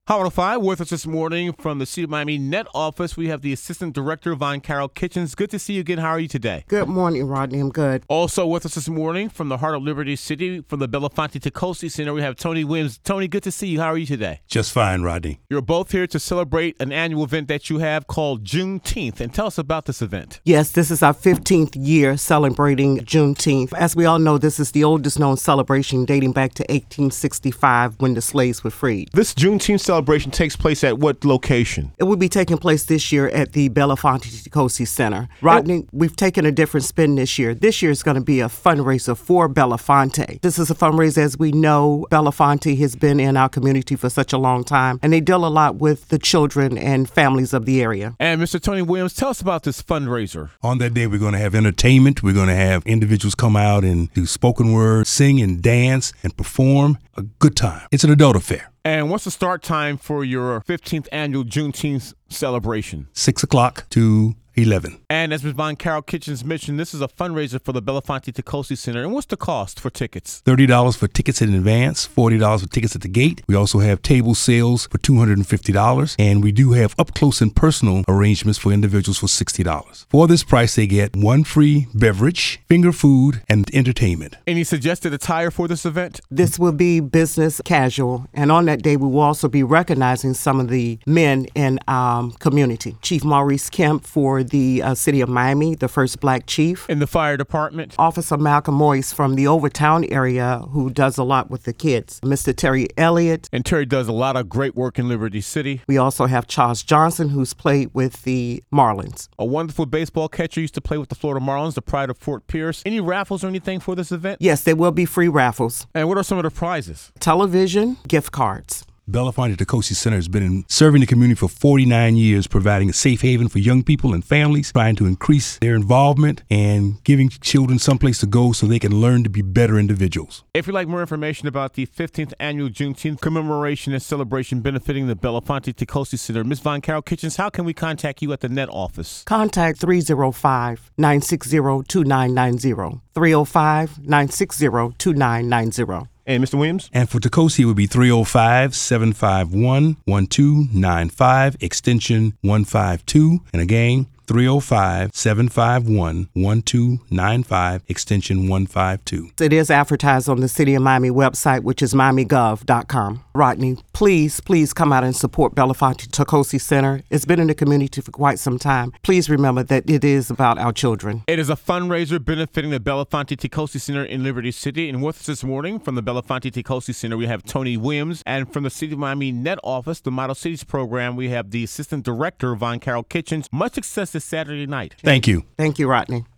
Hot 105 with us this morning from the City of Miami Net Office. We have the Assistant Director, Von Carol Kitchens. Good to see you again. How are you today? Good morning, Rodney. I'm good. Also with us this morning from the heart of Liberty City, from the Belafonte Tacosi Center, we have Tony Williams. Tony, good to see you. How are you today? Just fine, Rodney. You're both here to celebrate an annual event that you have called Juneteenth. And tell us about this event. Yes, this is our 15th year celebrating Juneteenth. As we all know, this is the oldest known celebration dating back to 1865 when the slaves were freed. This Juneteenth celebration takes place at what location? It will be taking place this year at the Belafonte Tacosi Center. Rodney, we've taken a different spin this year. This year is going to be a fundraiser for Belafonte. This is a fundraiser, as we know, Belafonte has been in our community for such a long time, and they deal a lot with the children and families of the area. And Mr. Tony Williams, tell us about this fundraiser. On that day, we're going to have entertainment. We're going to have individuals come out and do spoken word, sing and dance and perform. A good time. It's an adult affair. And what's the start time for your 15th annual Juneteenth celebration? 6 o'clock to 11. And as Ms. Von Carol Kitchens mentioned, this is a fundraiser for the Belafonte Tacosi Center. And what's the cost for tickets? $30 for tickets in advance, $40 for tickets at the gate. We also have table sales for $250. And we do have up close and personal arrangements for individuals for $60. For this price, they get one free beverage, finger food, and entertainment. Any suggested attire for this event? This will be business casual. And on that day, we will also be recognizing some of the men in our community. Chief Maurice Kemp for the City of Miami, the first black chief. In the fire department? Officer Malcolm Moyes from the Overtown area, who does a lot with the kids. Mr. Terry Elliott. And Terry does a lot of great work in Liberty City. We also have Charles Johnson, who's played with the Marlins. A wonderful baseball catcher, used to play with the Florida Marlins, the pride of Fort Pierce. Any raffles or anything for this event? Yes, there will be free raffles. And what are some of the prizes? Television, gift cards. Belafonte Tacosi Center has been serving the community for 49 years, providing a safe haven for young people and families, trying to increase their involvement and giving children someplace to go so they can learn to be better individuals. If you'd like more information about the 15th annual Juneteenth commemoration and celebration benefiting the Belafonte Tacosi Center, Ms. Von Carol Kitchens, how can we contact you at the Net Office? Contact 305-960-2990. 305-960-2990. And Mr. Williams? And for Tacosi, it would be 305-751-1295, extension 152. And again, 305-751-1295, extension 152. It is advertised on the City of Miami website, which is miamigov.com. Rodney, please come out and support Belafonte Tacosi Center. It's been in the community for quite some time. Please remember that it is about our children. It is a fundraiser benefiting the Belafonte Tacosi Center in Liberty City. And with us this morning from the Belafonte Tacosi Center, we have Tony Williams. And from the City of Miami Net Office, the Model Cities program, we have the Assistant Director, Von Carol Kitchens. Much success this Saturday night. Thank you. Thank you, Rodney.